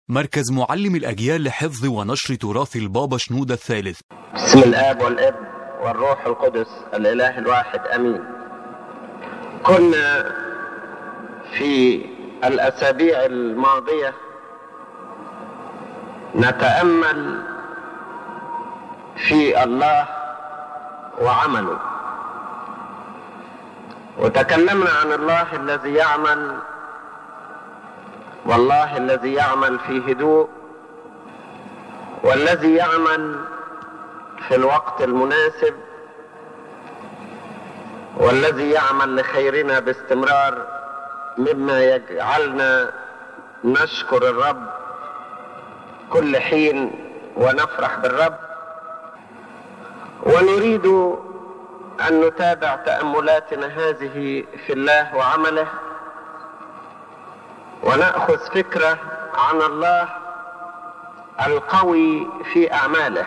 مركز معلم الأجيال لحفظ ونشر تراث البابا شنودة الثالث. بسم الآب والابن والروح القدس الإله الواحد أمين. كنا في الأسابيع الماضية نتأمل في الله وعمله، وتكلمنا عن الله الذي يعمل، والله الذي يعمل في هدوء، والذي يعمل في الوقت المناسب، والذي يعمل لخيرنا باستمرار، مما يجعلنا نشكر الرب كل حين ونفرح بالرب. ونريد أن نتابع تأملاتنا هذه في الله وعمله، ونأخذ فكرة عن الله القوي في أعماله.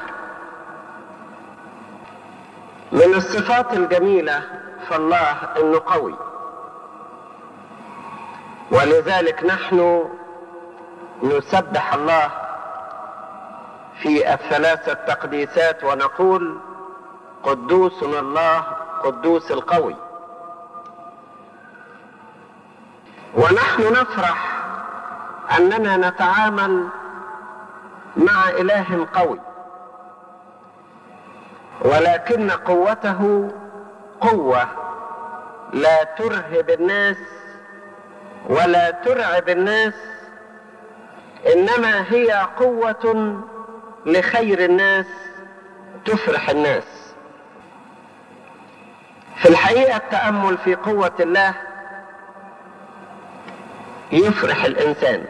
من الصفات الجميلة فالله إنه قوي، ولذلك نحن نسبح الله في الثلاثة تقديسات ونقول: قدوس الله قدوس القوي. ونحن نفرح أننا نتعامل مع إله قوي، ولكن قوته قوة لا ترهب الناس ولا ترعب الناس، إنما هي قوة لخير الناس تفرح الناس. في الحقيقة التأمل في قوة الله يفرح الإنسان.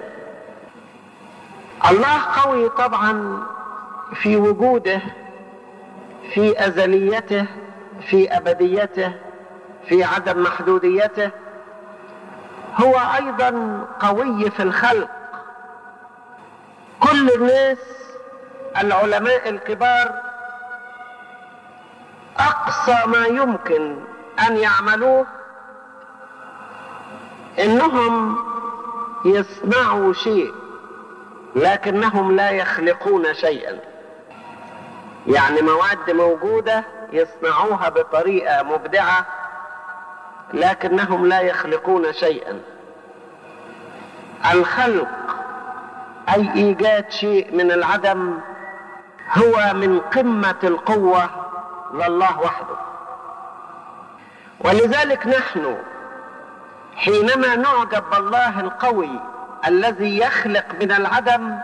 الله قوي طبعا في وجوده، في أزليته، في أبديته، في عدم محدوديته. هو أيضا قوي في الخلق. كل الناس العلماء الكبار أقصى ما يمكن أن يعملوه إنهم يصنعوا شيء، لكنهم لا يخلقون شيئا. يعني مواد موجودة يصنعوها بطريقة مبدعة، لكنهم لا يخلقون شيئا. الخلق أي إيجاد شيء من العدم هو من قمة القوة لله وحده. ولذلك نحن حينما نعجب بالله القوي الذي يخلق من العدم،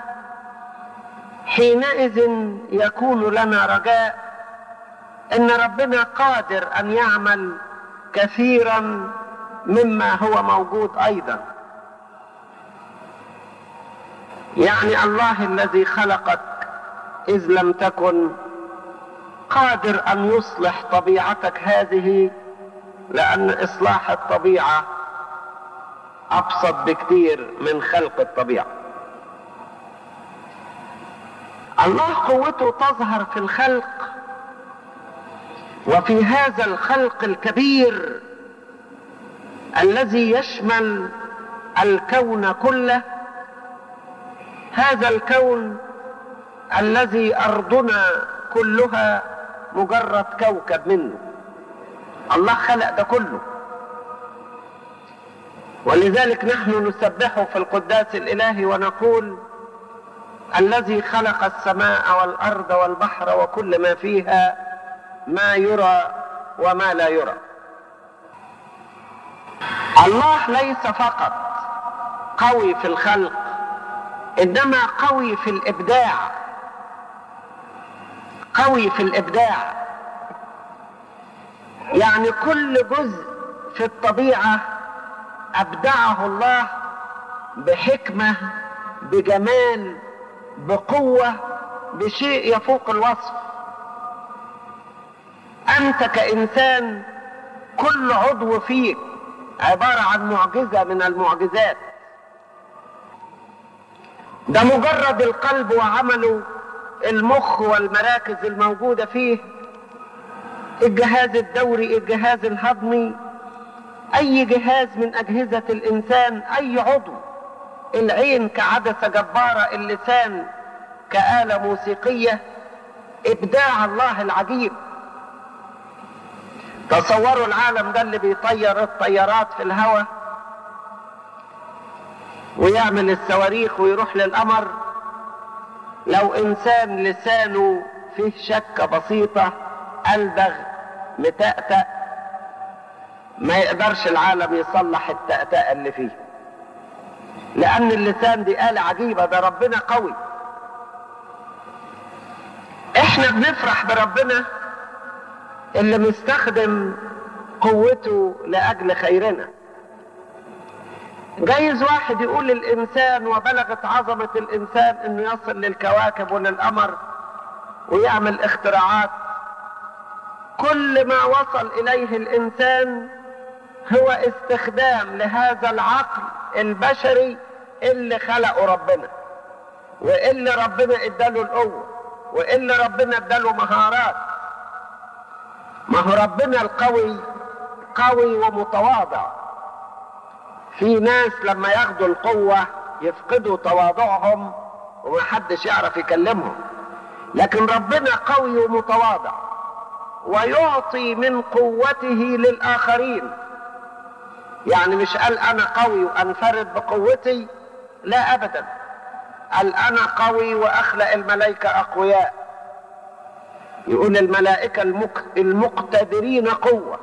حينئذ يكون لنا رجاء ان ربنا قادر ان يعمل كثيرا مما هو موجود ايضا. يعني الله الذي خلقك اذ لم تكن قادر ان يصلح طبيعتك هذه، لان اصلاح الطبيعة ابسط بكثير من خلق الطبيعة. الله قوته تظهر في الخلق، وفي هذا الخلق الكبير الذي يشمل الكون كله، هذا الكون الذي أرضنا كلها مجرد كوكب منه. الله خلق ده كله، ولذلك نحن نسبحه في القداس الإلهي ونقول: الذي خلق السماء والأرض والبحر وكل ما فيها، ما يرى وما لا يرى. الله ليس فقط قوي في الخلق، إنما قوي في الإبداع. قوي في الإبداع، يعني كل جزء في الطبيعة أبدعه الله بحكمة، بجمال، بقوة، بشيء يفوق الوصف. أنت كإنسان كل عضو فيك عبارة عن معجزة من المعجزات. ده مجرد القلب وعمله، المخ والمراكز الموجودة فيه، الجهاز الدوري، الجهاز الهضمي، أي جهاز من أجهزة الإنسان، أي عضو العين كعدسة جبارة، اللسان كآلة موسيقية. إبداع الله العجيب. تصوروا العالم ده اللي بيطير الطيارات في الهواء ويعمل الصواريخ ويروح للقمر، لو إنسان لسانه فيه شكة بسيطة، ألدغ متأتأ، ما يقدرش العالم يصلح التأتأة اللي فيه، لأن اللسان دي آلة عجيبة. ده ربنا قوي. احنا بنفرح بربنا اللي مستخدم قوته لأجل خيرنا. جايز واحد يقول الإنسان وبلغت عظمة الإنسان إنه يصل للكواكب وللقمر ويعمل اختراعات. كل ما وصل إليه الإنسان هو استخدام لهذا العقل البشري اللي خلقه ربنا، واللي ربنا اداله القوة، واللي ربنا اداله مهارات. ما هو ربنا القوي قوي ومتواضع. في ناس لما ياخدوا القوة يفقدوا تواضعهم ومحدش يعرف يكلمهم، لكن ربنا قوي ومتواضع ويعطي من قوته للآخرين. يعني مش قال أنا قوي وأنفرد بقوتي، لا أبدا، قال أنا قوي وأخلق الملائكة أقوياء. يقول الملائكة المقتدرين قوة.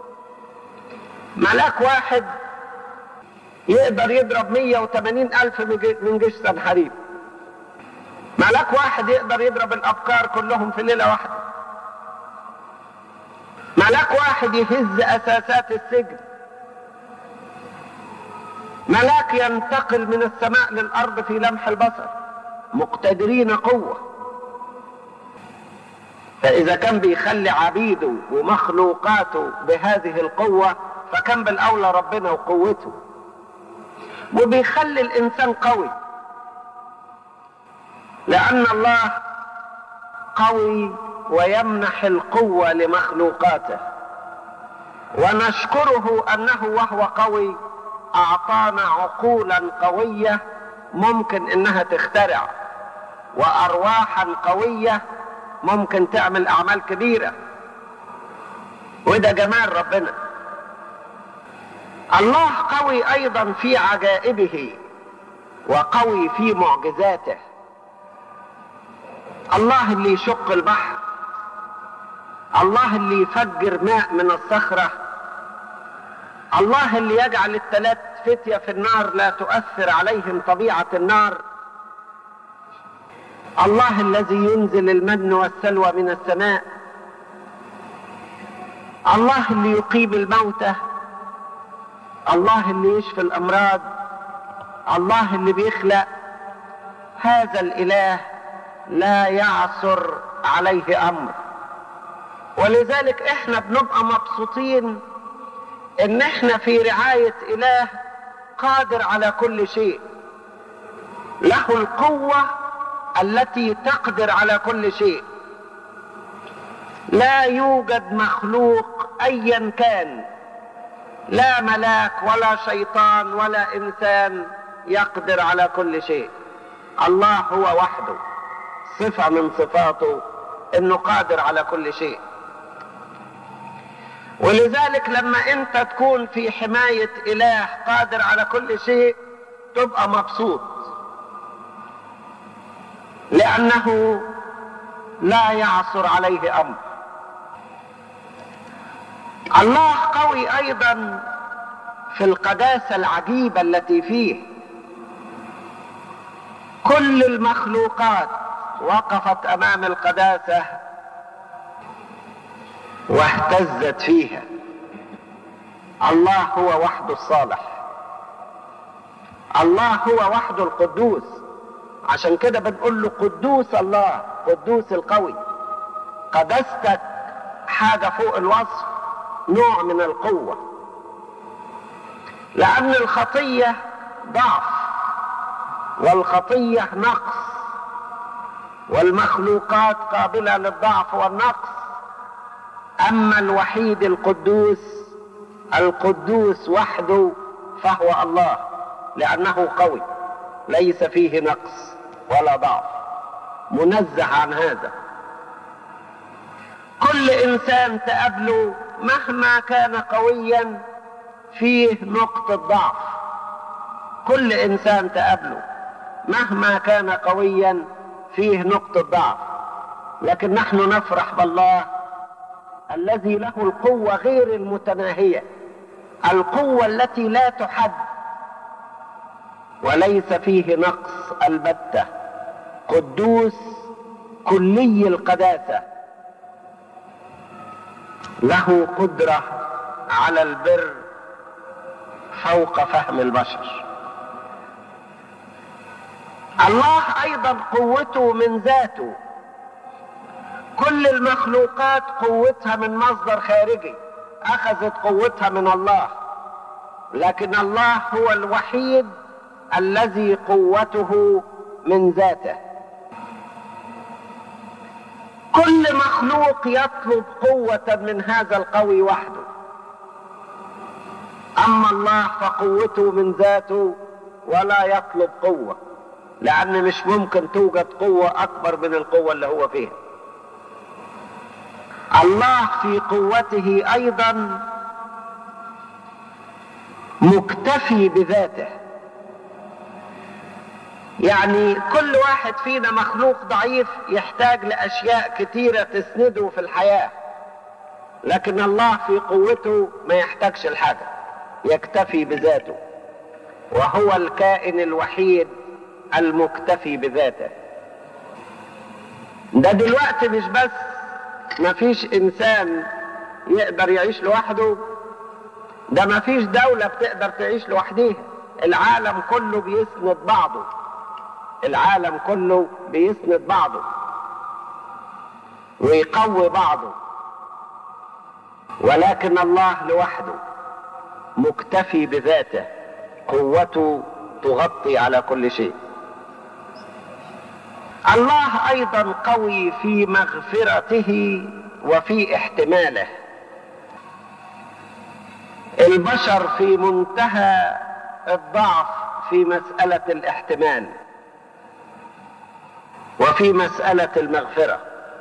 ملاك واحد يقدر يضرب 180,000 من جيش سنحريب. ملاك واحد يقدر يضرب الأبكار كلهم في ليلة واحدة. ملاك واحد يهز أساسات السجن. ملاك ينتقل من السماء للأرض في لمح البصر. مقتدرين قوة. فإذا كان بيخلي عبيده ومخلوقاته بهذه القوة، فكان بالأولى ربنا وقوته. وبيخلي الإنسان قوي، لأن الله قوي ويمنح القوة لمخلوقاته. ونشكره أنه وهو قوي أعطانا عقولا قوية ممكن إنها تخترع، وأرواحا قوية ممكن تعمل أعمال كبيرة. وده جمال ربنا. الله قوي أيضا في عجائبه وقوي في معجزاته. الله اللي يشق البحر، الله اللي يفجر ماء من الصخرة، الله اللي يجعل الثلاث فتية في النار لا تؤثر عليهم طبيعة النار، الله الذي ينزل المن والسلوى من السماء، الله اللي يقيم الموتى، الله اللي يشفي الأمراض، الله اللي بيخلق. هذا الإله لا يعثر عليه أمر. ولذلك احنا بنبقى مبسوطين ان احنا في رعاية إله قادر على كل شيء، له القوة التي تقدر على كل شيء. لا يوجد مخلوق أيا كان، لا ملاك ولا شيطان ولا إنسان يقدر على كل شيء. الله هو وحده صفة من صفاته انه قادر على كل شيء. ولذلك لما انت تكون في حماية إله قادر على كل شيء تبقى مبسوط، لأنه لا يعثر عليه أمر. الله قوي أيضا في القداسة العجيبة التي فيه. كل المخلوقات وقفت أمام القداسة واهتزت فيها. الله هو وحده الصالح، الله هو وحده القدوس. عشان كده بنقول له قدوس الله، قدوس القوي. قداستك حاجة فوق الوصف، نوع من القوة، لأن الخطية ضعف والخطية نقص، والمخلوقات قابلة للضعف والنقص. أما الوحيد القدوس، القدوس وحده، فهو الله، لأنه قوي. ليس فيه نقص ولا ضعف، منزه عن هذا. كل إنسان تقابله مهما كان قويا فيه نقطة ضعف. كل إنسان تقابله مهما كان قويا فيه نقطة ضعف، لكن نحن نفرح بالله الذي له القوة غير المتناهية، القوة التي لا تحد، وليس فيه نقص البتة، قدوس كلي القداسة، له قدرة على البر فوق فهم البشر. الله أيضا قوته من ذاته. كل المخلوقات قوتها من مصدر خارجي، أخذت قوتها من الله، لكن الله هو الوحيد الذي قوته من ذاته. كل مخلوق يطلب قوة من هذا القوي وحده، أما الله فقوته من ذاته ولا يطلب قوة، لأن مش ممكن توجد قوة أكبر من القوة اللي هو فيها. الله في قوته أيضا مكتفي بذاته. يعني كل واحد فينا مخلوق ضعيف يحتاج لأشياء كتيرة تسنده في الحياة، لكن الله في قوته ما يحتاجش الحاجة، يكتفي بذاته، وهو الكائن الوحيد المكتفي بذاته. ده دلوقتي مش بس ما فيش إنسان يقدر يعيش لوحده، ده ما فيش دولة بتقدر تعيش لوحديها. العالم كله بيسند بعضه، العالم كله بيسند بعضه ويقوي بعضه، ولكن الله لوحده مكتفي بذاته، قوته تغطي على كل شيء. الله أيضا قوي في مغفرته وفي احتماله. البشر في منتهى الضعف في مسألة الاحتمال وفي مسألة المغفرة.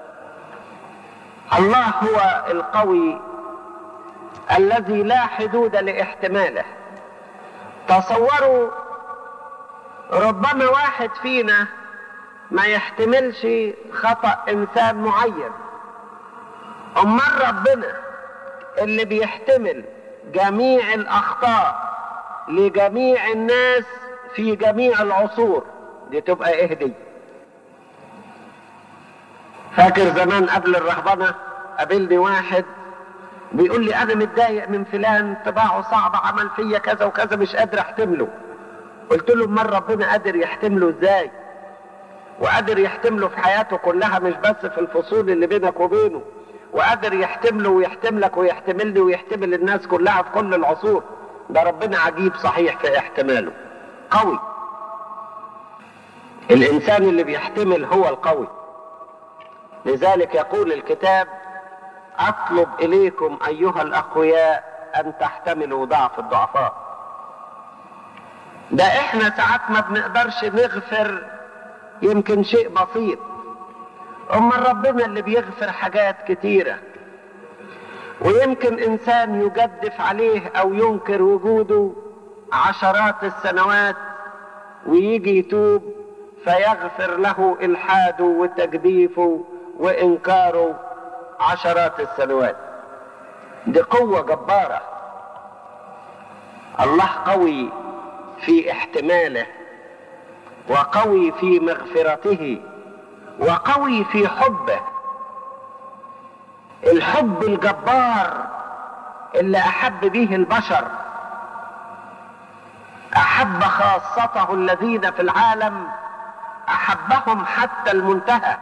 الله هو القوي الذي لا حدود لاحتماله. تصوروا ربما واحد فينا ما يحتملش خطأ إنسان معين، أمال ربنا اللي بيحتمل جميع الأخطاء لجميع الناس في جميع العصور، دي تبقى إيه دي؟ فاكر زمان قبل الرهبنة قابلني واحد بيقول لي أنا متضايق من فلان، طباعه صعبة، عمل فيا كذا وكذا، مش قادر أحتمله. قلت له أمال ربنا قادر يحتمله إزاي؟ وقادر يحتمله في حياته كلها، مش بس في الفصول اللي بينك وبينه، وقادر يحتمله ويحتملك ويحتملني ويحتمل الناس كلها في كل العصور. ده ربنا عجيب صحيح في احتماله، قوي. الإنسان اللي بيحتمل هو القوي. لذلك يقول الكتاب: أطلب إليكم أيها الأقوياء أن تحتملوا ضعف الضعفاء. ده إحنا ساعات ما بنقدرش نغفر يمكن شيء بسيط، أما ربنا اللي بيغفر حاجات كتيرة. ويمكن إنسان يجدف عليه أو ينكر وجوده عشرات السنوات ويجي يتوب فيغفر له إلحاده وتجديفه وإنكاره عشرات السنوات. دي قوة جبارة. الله قوي في احتماله، وقوي في مغفرته، وقوي في حبه. الحب الجبار اللي أحب به البشر، أحب خاصته الذين في العالم، أحبهم حتى المنتهى.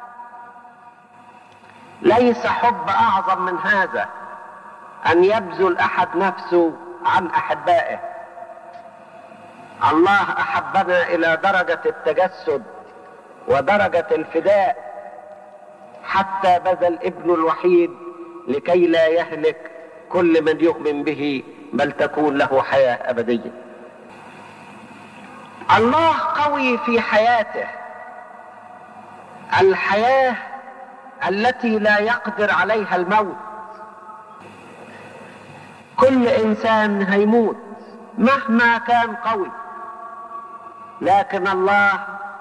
ليس حب أعظم من هذا، أن يبذل أحد نفسه عن أحبائه. الله أحبنا إلى درجة التجسد ودرجة الفداء، حتى بذل ابنه الوحيد لكي لا يهلك كل من يؤمن به، بل تكون له حياة أبدية. الله قوي في حياته، الحياة التي لا يقدر عليها الموت. كل إنسان هيموت مهما كان قوي، لكن الله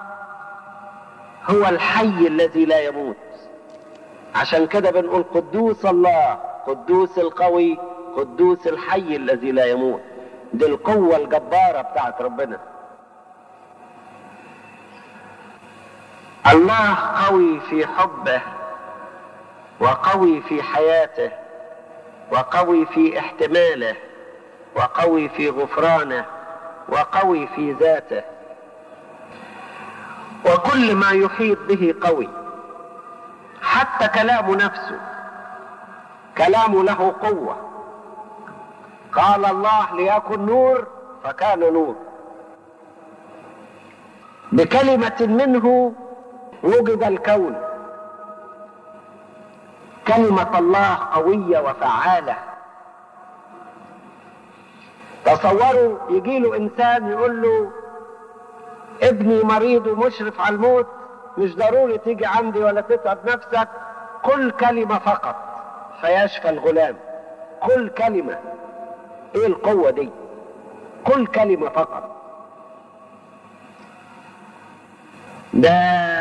هو الحي الذي لا يموت. عشان كده بنقول قدوس الله، قدوس القوي، قدوس الحي الذي لا يموت. دي القوة الجبارة بتاعت ربنا. الله قوي في حبه، وقوي في حياته، وقوي في احتماله، وقوي في غفرانه، وقوي في ذاته، وكل ما يحيط به قوي. حتى كلام نفسه، كلامه له قوة. قال الله ليكن نور فكان نور. بكلمة منه وجد الكون. كلمة الله قوية وفعالة. تصوروا يجيله إنسان يقول له ابني مريض ومشرف على الموت، مش ضروري تيجي عندي ولا تتعب نفسك، قل كلمة فقط فيشفى الغلام. قل كلمة. ايه القوة دي؟ قل كلمة فقط. ده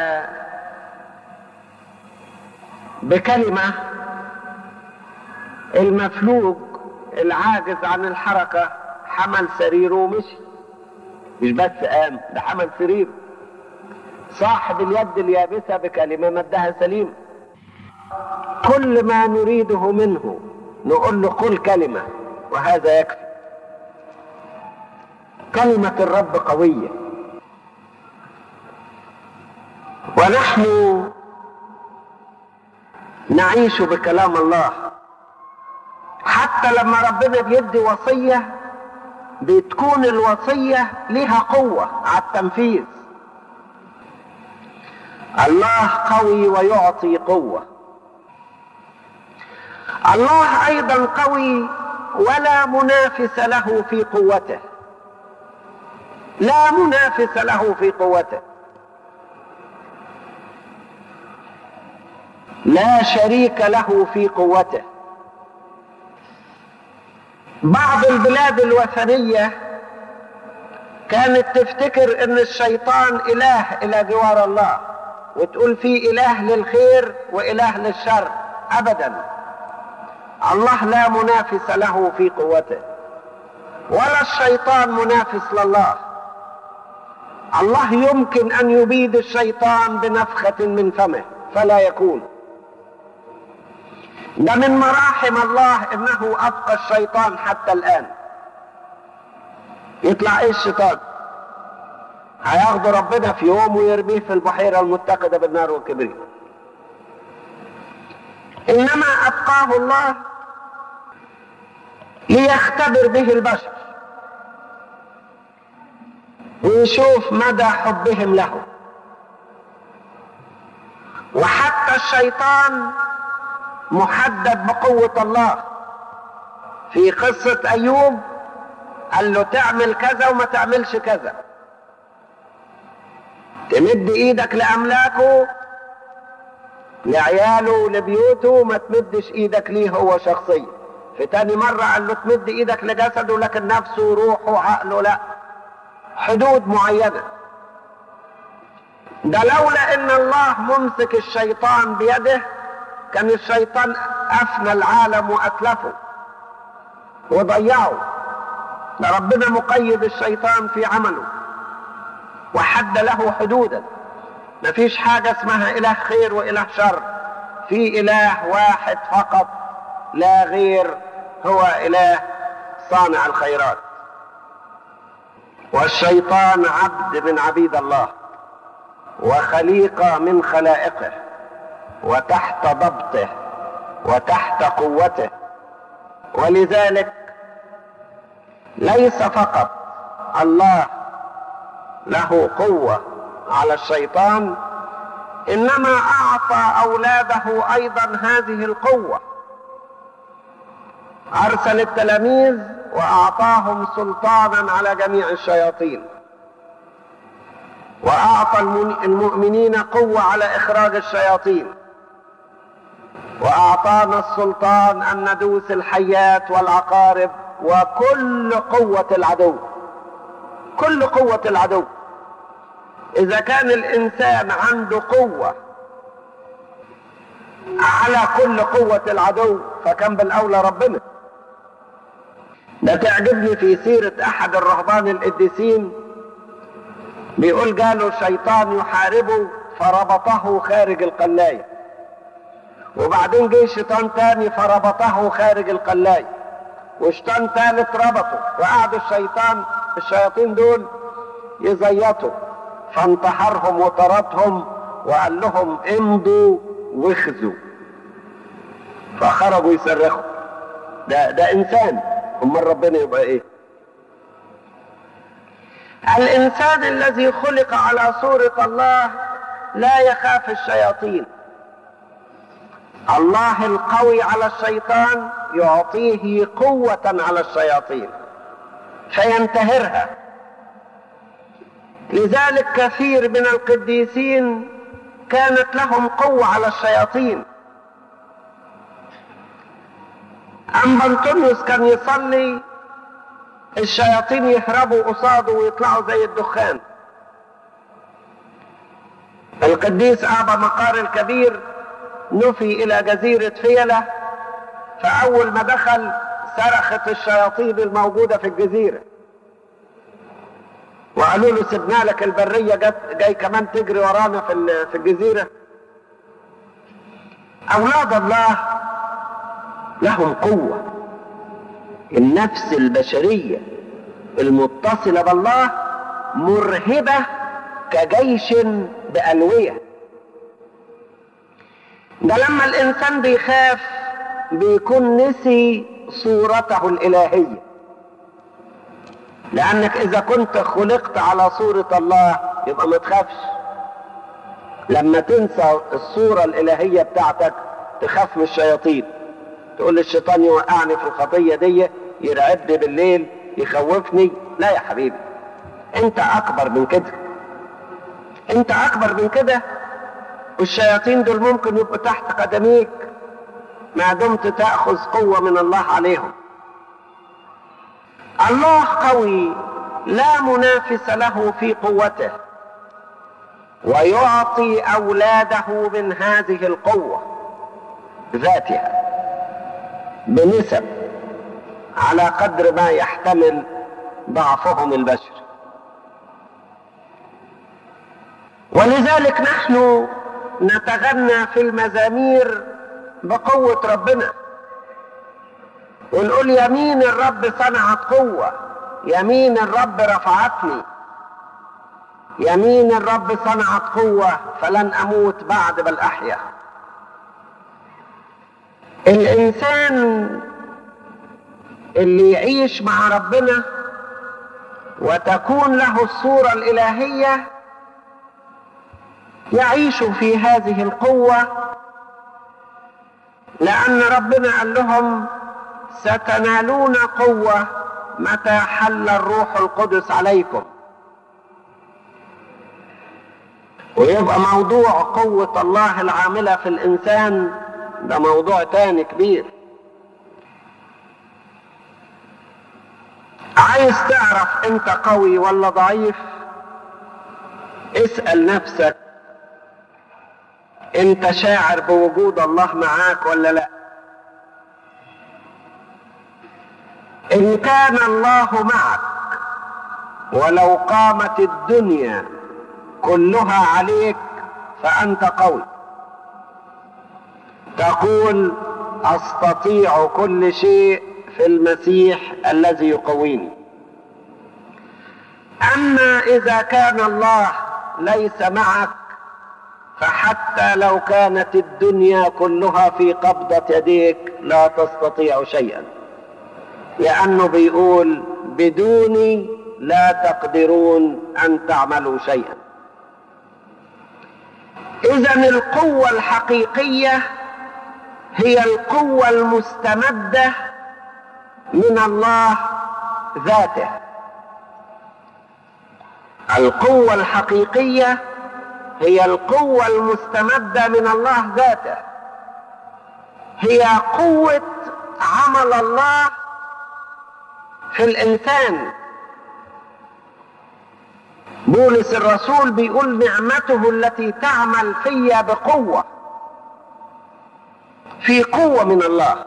بكلمة المفلوج العاجز عن الحركة حمل سريره ومشي. مش بس قام، ده حمل سريره. صاحب اليد اليابسة بكلمة مدها سليم. كل ما نريده منه نقول له قل كلمة وهذا يكفي. كلمة الرب قوية. ونحن نعيش بكلام الله. حتى لما ربنا بيدي وصية بتكون الوصية لها قوة على التنفيذ. الله قوي ويعطي قوة. الله أيضا قوي ولا منافس له في قوته. لا منافس له في قوته. لا شريك له في قوته. بعض البلاد الوثنية كانت تفتكر ان الشيطان اله الى جوار الله، وتقول في اله للخير واله للشر. ابدا، الله لا منافس له في قوته، ولا الشيطان منافس لله. الله يمكن ان يبيد الشيطان بنفخة من فمه فلا يكون. ده من مراحم الله انه ابقى الشيطان حتى الان. يطلع ايه الشيطان؟ هياخده ربنا في يوم ويرميه في البحيرة المتقدة بالنار والكبريت. انما ابقاه الله ليختبر به البشر ويشوف مدى حبهم له. وحتى الشيطان محدد بقوة الله. في قصة أيوب قال له تعمل كذا وما تعملش كذا، تمد ايدك لأملاكه لعياله لبيوته، وما تمدش ايدك ليه هو شخصيا. في تاني مرة قال له تمد ايدك لجسده لكن نفسه وروحه وعقله لا، حدود معينة. ده لولا ان الله ممسك الشيطان بيده كان الشيطان افنى العالم واتلفه وضيعه. ده ربنا مقيد الشيطان في عمله وحد له حدودا. مفيش حاجة اسمها اله خير واله شر. في اله واحد فقط لا غير، هو اله صانع الخيرات. والشيطان عبد من عبيد الله وخليقة من خلائقه وتحت ضبطه وتحت قوته. ولذلك ليس فقط الله له قوة على الشيطان، إنما أعطى أولاده أيضا هذه القوة. أرسل التلاميذ وأعطاهم سلطانا على جميع الشياطين. وأعطى المؤمنين قوة على إخراج الشياطين، وأعطانا السلطان أن ندوس الحيات والعقارب وكل قوة العدو. كل قوة العدو. إذا كان الإنسان عنده قوة على كل قوة العدو فكان بالأولى ربنا. ده تعجبني في سيرة أحد الرهبان القديسين، بيقول جاله شيطان يحاربه فربطه خارج القلاية، وبعدين جه شيطان تاني فربطه خارج القلاية، وشيطان ثالث ربطه، وقعدوا الشياطين دول يزيطوا، فانتحرهم وطردهم وقال لهم امضوا واخذوا، فخرجوا يصرخوا. ده انسان، امال ربنا يبقى ايه؟ الانسان الذي خلق على صورة الله لا يخاف الشياطين. الله القوي على الشيطان يعطيه قوة على الشياطين فينتهرها. لذلك كثير من القديسين كانت لهم قوة على الشياطين. أما أنطونيوس كان يصلي الشياطين يهربوا قصاده ويطلعوا زي الدخان. القديس أبا مقار الكبير نفي إلى جزيرة فيلة، فأول ما دخل صرخت الشياطين الموجودة في الجزيرة وقالوا له سيبنا لك البرية، جاي كمان تجري ورانا في الجزيرة. أولاد الله لهم قوة. النفس البشرية المتصلة بالله مرهبة كجيش بألوية. ده لما الإنسان بيخاف بيكون نسي صورته الإلهية، لأنك إذا كنت خلقت على صورة الله يبقى ما تخافش. لما تنسى الصورة الإلهية بتاعتك تخاف من الشياطين، تقول الشيطان يوقعني في الخطية دي، يرعبني بالليل، يخوفني. لا يا حبيبي، انت اكبر من كده، انت اكبر من كده. والشياطين دول ممكن يبقوا تحت قدميك ما دمت تأخذ قوة من الله عليهم. الله قوي لا منافس له في قوته، ويعطي أولاده من هذه القوة ذاتها بنسب على قدر ما يحتمل ضعفهم البشري. ولذلك نحن نتغنى في المزامير بقوة ربنا، ونقول يمين الرب صنعت قوة، يمين الرب رفعتني، يمين الرب صنعت قوة فلن أموت بعد بل أحيا. الإنسان اللي يعيش مع ربنا وتكون له الصورة الإلهية يعيش في هذه القوة، لأن ربنا قال لهم ستنالون قوة متى حل الروح القدس عليكم. ويبقى موضوع قوة الله العاملة في الإنسان ده موضوع تاني كبير. عايز تعرف انت قوي ولا ضعيف؟ اسأل نفسك انت شاعر بوجود الله معاك ولا لا؟ ان كان الله معك ولو قامت الدنيا كلها عليك فأنت قوي. تقول أستطيع كل شيء في المسيح الذي يقويني. أما إذا كان الله ليس معك فحتى لو كانت الدنيا كلها في قبضة يديك لا تستطيع شيئا، لأنه بيقول بدوني لا تقدرون أن تعملوا شيئا. إذن القوة الحقيقية هي القوة المستمدة من الله ذاته. القوة الحقيقية هي القوة المستمدة من الله ذاته، هي قوة عمل الله في الإنسان. بولس الرسول بيقول نعمته التي تعمل فيا بقوة، في قوة من الله.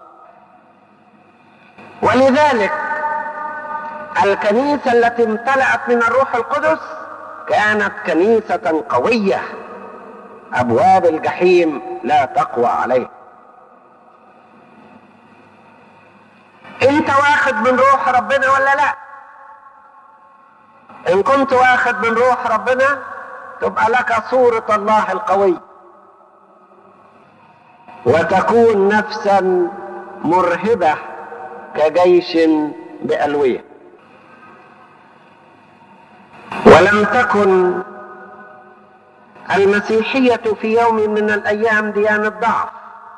ولذلك الكنيسة التي امتلأت من الروح القدس كانت كنيسة قوية، أبواب الجحيم لا تقوى عليه. انت واخد من روح ربنا ولا لا؟ ان كنت واخد من روح ربنا تبقى لك صورة الله القوي، وتكون نفسا مرهبة كجيش بألوية. ولم تكن المسيحية في يوم من الأيام ديانة ضعف،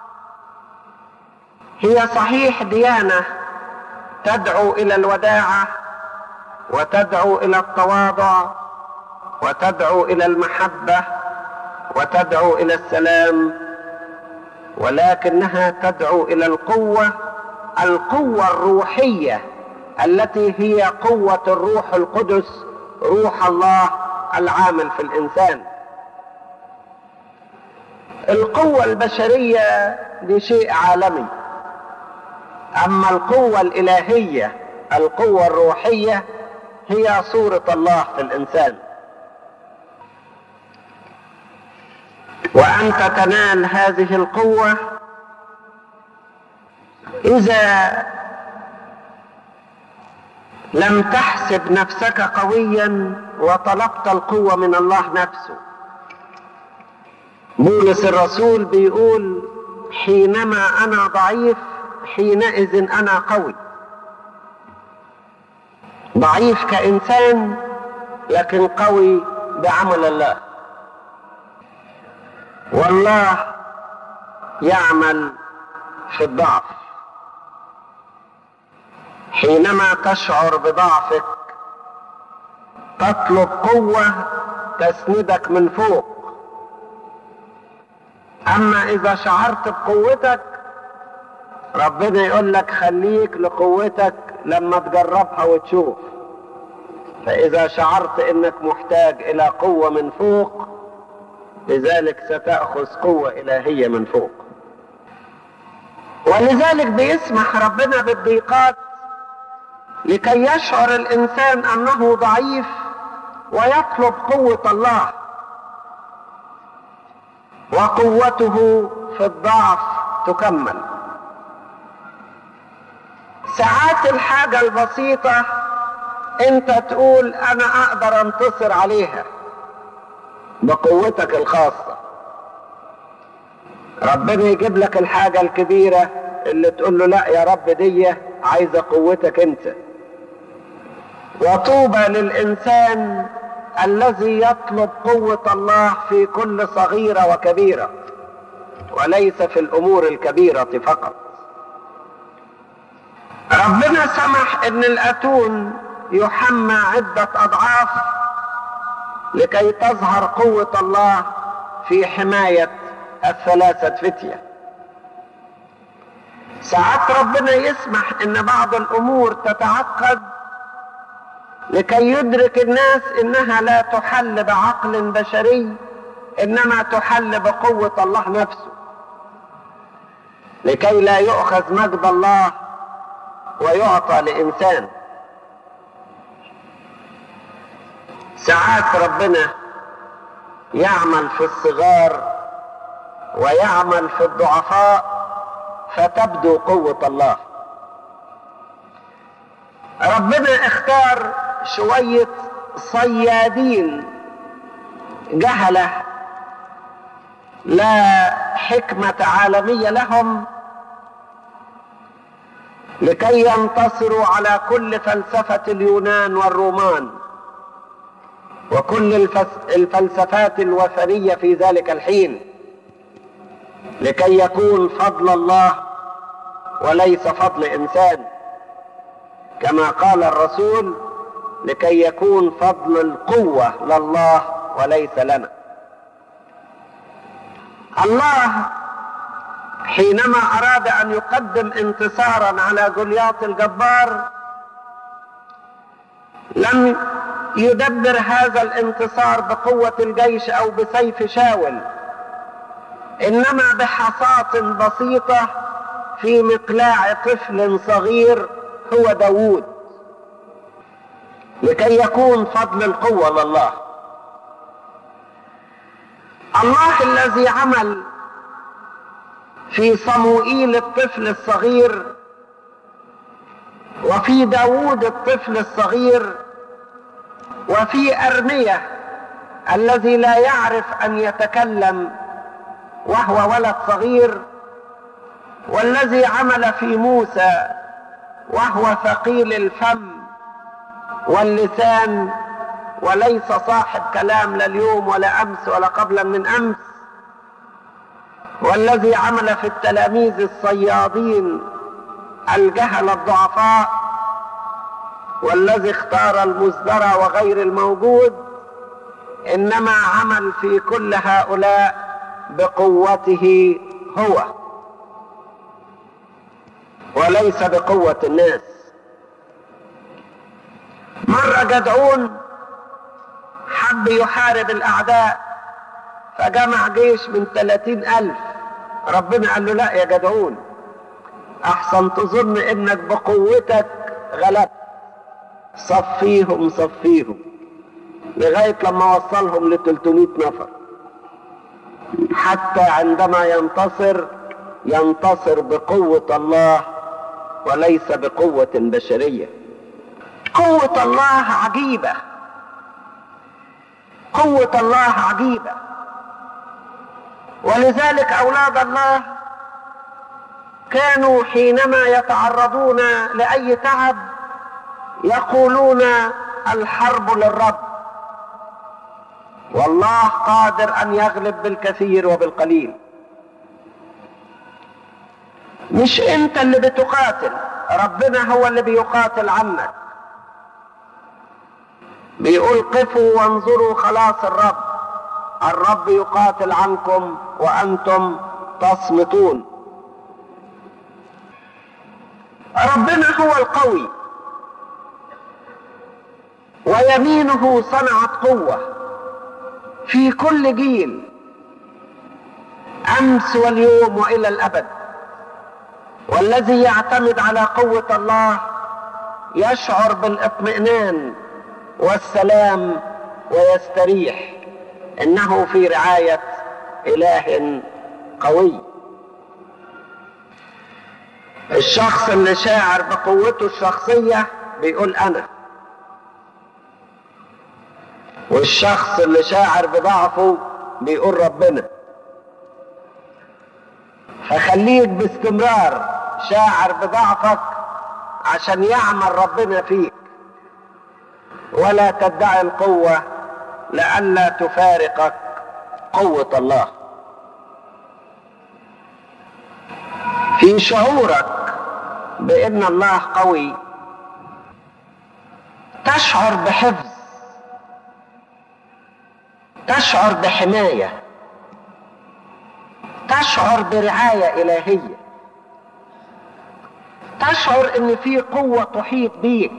هي صحيح ديانة تدعو إلى الوداعة وتدعو إلى التواضع وتدعو إلى المحبة وتدعو إلى السلام، ولكنها تدعو إلى القوة الروحية التي هي قوة الروح القدس، روح الله العامل في الإنسان. القوة البشرية دي شيء عالمي، أما القوة الإلهية القوة الروحية هي صورة الله في الإنسان. وأنت تنال هذه القوة إذا لم تحسب نفسك قويا وطلبت القوة من الله نفسه. بولس الرسول بيقول حينما أنا ضعيف حينئذ أنا قوي. ضعيف كإنسان لكن قوي بعمل الله. والله يعمل في الضعف. حينما تشعر بضعفك تطلب قوة تسندك من فوق. أما إذا شعرت بقوتك ربنا يقول لك خليك لقوتك لما تجربها وتشوف. فإذا شعرت إنك محتاج إلى قوة من فوق لذلك ستأخذ قوة إلهية من فوق. ولذلك بيسمح ربنا بالضيقات لكي يشعر الإنسان أنه ضعيف ويطلب قوة الله، وقوته في الضعف تكمل. ساعات الحاجة البسيطة انت تقول انا اقدر انتصر عليها بقوتك الخاصة، ربنا يجيب لك الحاجة الكبيرة اللي تقول له لا يا رب دي عايزة قوتك انت. وطوبى للإنسان الذي يطلب قوة الله في كل صغيرة وكبيرة وليس في الأمور الكبيرة فقط. ربنا سمح ان الأتون يحمى عدة أضعاف لكي تظهر قوة الله في حماية الثلاثة فتية. ساعات ربنا يسمح ان بعض الأمور تتعقد لكي يدرك الناس انها لا تحل بعقل بشري انما تحل بقوة الله نفسه، لكي لا يؤخذ مجد الله ويعطى لإنسان. ساعات ربنا يعمل في الصغار ويعمل في الضعفاء فتبدو قوة الله. ربنا اختار شوية صيادين جهلة لا حكمة عالمية لهم لكي ينتصروا على كل فلسفة اليونان والرومان وكل الفلسفات الوثنية في ذلك الحين، لكي يكون فضل الله وليس فضل إنسان. كما قال الرسول لكي يكون فضل القوة لله وليس لنا. الله حينما أراد أن يقدم انتصارا على جولياط الجبار لم يدبر هذا الانتصار بقوة الجيش أو بسيف شاول، إنما بحصاة بسيطة في مقلاع طفل صغير هو داوود، لكي يكون فضل القوة لله. الله الذي عمل في صموئيل الطفل الصغير وفي داوود الطفل الصغير وفي أرمية الذي لا يعرف أن يتكلم وهو ولد صغير، والذي عمل في موسى وهو ثقيل الفم واللسان وليس صاحب كلام لا اليوم ولا أمس ولا قبل من أمس، والذي عمل في التلاميذ الصيادين الجهل الضعفاء، والذي اختار المزدرى وغير الموجود، إنما عمل في كل هؤلاء بقوته هو وليس بقوة الناس. مرة جدعون حب يحارب الأعداء فجمع جيش من 30,000. ربنا قال له لا يا جدعون، أحسن تظن إنك بقوتك غلبت، صفيهم لغاية لما وصلهم ل 300 نفر. حتى عندما ينتصر بقوة الله وليس بقوة بشرية. قوة الله عجيبة، قوة الله عجيبة. ولذلك أولاد الله كانوا حينما يتعرضون لأي تعب يقولون الحرب للرب، والله قادر أن يغلب بالكثير وبالقليل. مش أنت اللي بتقاتل، ربنا هو اللي بيقاتل عنك. بيقول قفوا وانظروا خلاص الرب يقاتل عنكم وأنتم تصمتون. ربنا هو القوي ويمينه صنعت قوة في كل جيل، أمس واليوم وإلى الأبد. والذي يعتمد على قوة الله يشعر بالاطمئنان والسلام ويستريح، إنه في رعاية إله قوي. الشخص اللي شاعر بقوته الشخصية بيقول أنا، والشخص اللي شاعر بضعفه بيقول ربنا. فخليك باستمرار شاعر بضعفك عشان يعمل ربنا فيك، ولا تدعي القوة لئلا تفارقك قوة الله. في شعورك بأن الله قوي تشعر بحفظ، تشعر بحماية، تشعر برعاية إلهية، تشعر ان في قوة تحيط بيك.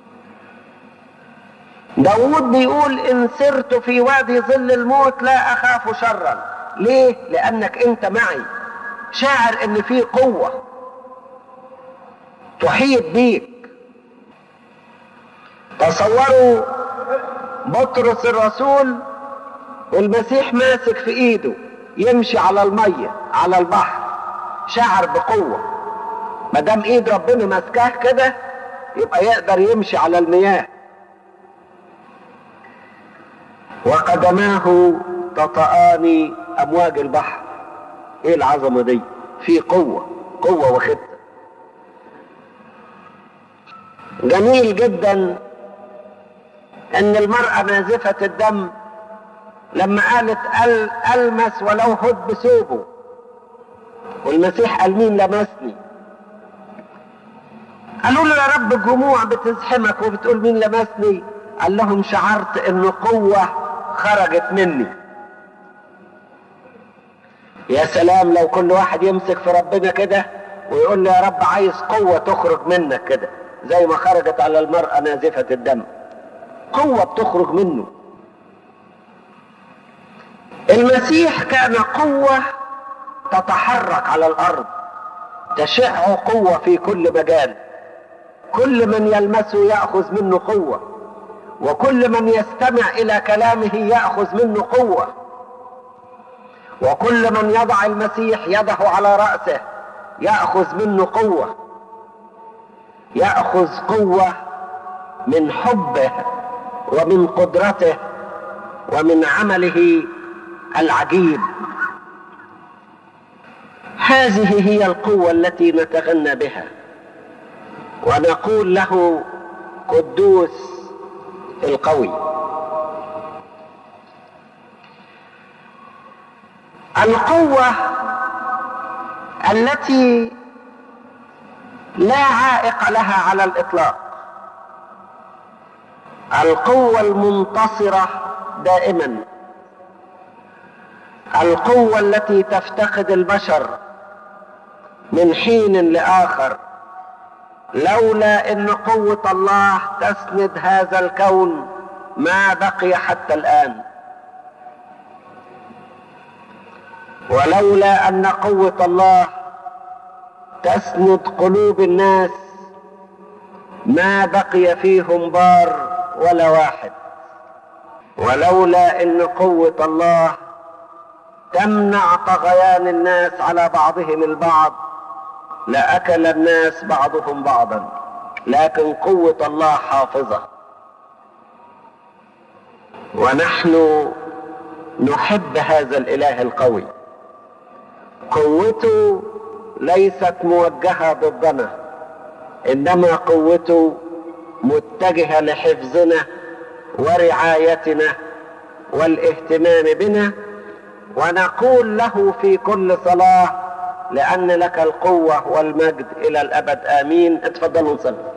داود بيقول إن سرت في وادي ظل الموت لا أخاف شرا. ليه؟ لأنك أنت معي، شاعر إن في قوة تحيط بيك. تصوروا بطرس الرسول والمسيح ماسك في إيده يمشي على المية على البحر، شاعر بقوة. ما دام إيد ربنا ماسكاه كده يبقى يقدر يمشي على المياه. وقدماه تطآن أمواج البحر. إيه العظمة دي؟ في قوة وخطة. جميل جدا أن المرأة نازفة الدم لما قالت ألمس ولو هد بثوبه، والمسيح قال مين لمسني؟ قالوا له يا رب الجموع بتزحمك وبتقول مين لمسني؟ قال لهم شعرت ان قوة خرجت مني. يا سلام لو كل واحد يمسك في ربنا كده ويقول لي يا رب عايز قوة تخرج منك كده، زي ما خرجت على المرأة نازفة الدم، قوة بتخرج منه. المسيح كان قوة تتحرك على الأرض، تشع قوة في كل مجال، كل من يلمسه يأخذ منه قوة، وكل من يستمع إلى كلامه يأخذ منه قوة، وكل من يضع المسيح يده على رأسه يأخذ منه قوة، يأخذ قوة من حبه ومن قدرته ومن عمله العجيب. هذه هي القوة التي نتغنى بها ونقول له قدوس القوي. القوة التي لا عائق لها على الإطلاق، القوة المنتصرة دائما، القوة التي تفتقد البشر من حين لآخر. لولا ان قوة الله تسند هذا الكون ما بقي حتى الآن، ولولا ان قوة الله تسند قلوب الناس ما بقي فيهم بار ولا واحد، ولولا ان قوة الله تمنع طغيان الناس على بعضهم البعض لأكل الناس بعضهم بعضا، لكن قوة الله حافظة. ونحن نحب هذا الإله القوي، قوته ليست موجهة ضدنا، إنما قوته متجهة لحفظنا ورعايتنا والاهتمام بنا. ونقول له في كل صلاة: لأن لك القوة والمجد إلى الأبد، آمين. اتفضلوا نصلي.